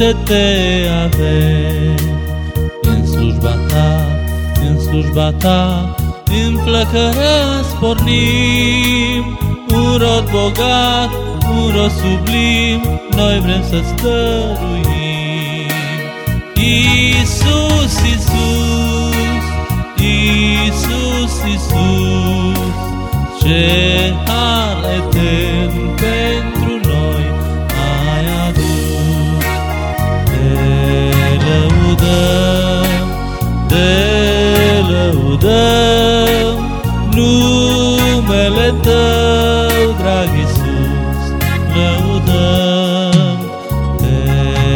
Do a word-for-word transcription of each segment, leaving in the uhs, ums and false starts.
ce te avem. În slujba ta, în slujba ta, în flăcără spornim, un rod bogat, un rod sublim, noi vrem să-ți dăruim. Iisus, Iisus, Iisus, Iisus, ce har etern pentru noi ai adus. Te lăudăm, te lăudăm, numele Tău, drag Iisus, lăudăm. Te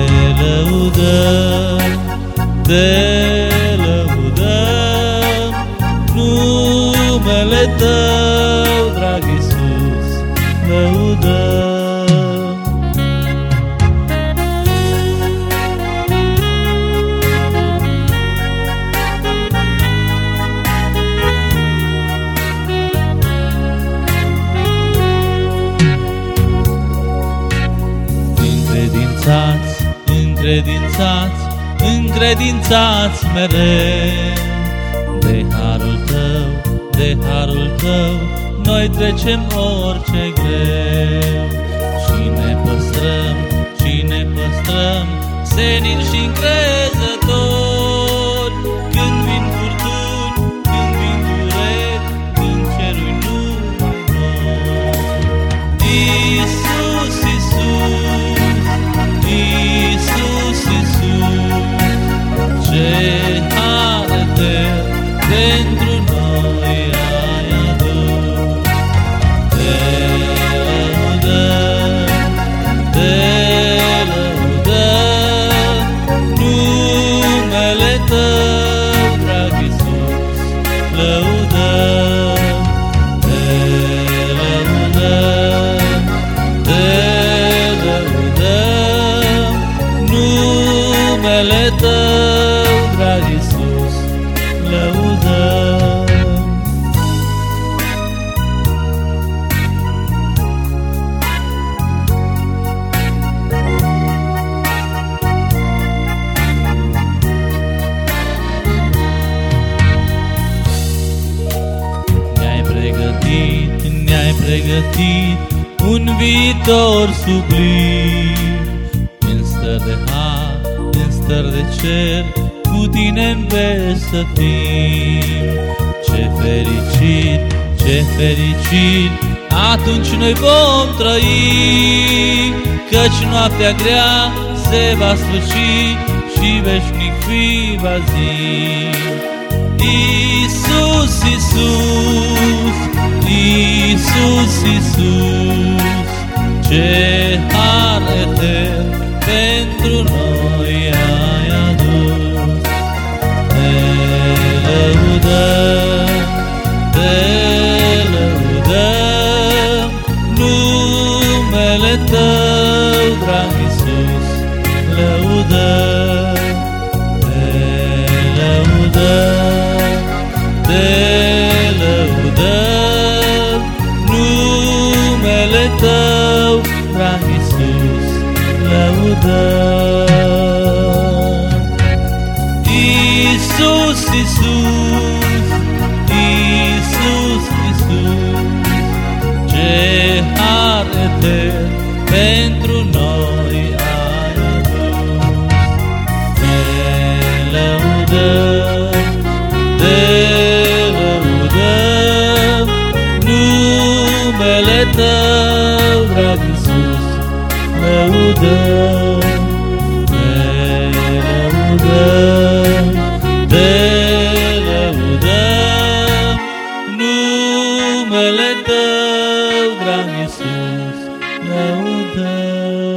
lăudăm, te lăudăm, numele Tău, drag Iisus, lăudăm. Încredințați, încredințați, încredințați mereu de harul Tău, de harul Tău, noi trecem orice greu. Și ne păstrăm, și ne păstrăm, senin și încrezători, când vin furtuni, când vin dureri, când cerul numai noi. Iisus, Iisus, Iisus, Iisus, ce har etern pentru noi ai adus. Te lăudăm, te lăudăm, numele Tău, drag Iisus, lăudăm. Te lăudăm, te lăudăm, numele Tău, drag Iisus, lăudăm. Ne-ai pregătit, ne-ai pregătit un viitor sublim, în stări de har, în stări de cer, cu Tine în veci să fim. Ce fericit, ce fericit, atunci noi vom trăi, căci noaptea grea se va sfârși și veșnic fi va zi. Iisus, Iisus, Iisus, Iisus, ce har etern pentru noi ai adus. Te lăudăm, te lăudăm, numele Tău, drag Iisus, lăudăm. Te lăudăm, te lăudăm, numele Tău, drag Iisus, lăudăm. Iisus, Iisus, Iisus, Iisus, ce har etern pentru noi ai adus. Te lăudăm, te lăudăm, numele Tău, drag Iisus, lăudăm. Te lăudăm, te lăudăm, numele Tău, drag Iisus, lăudăm.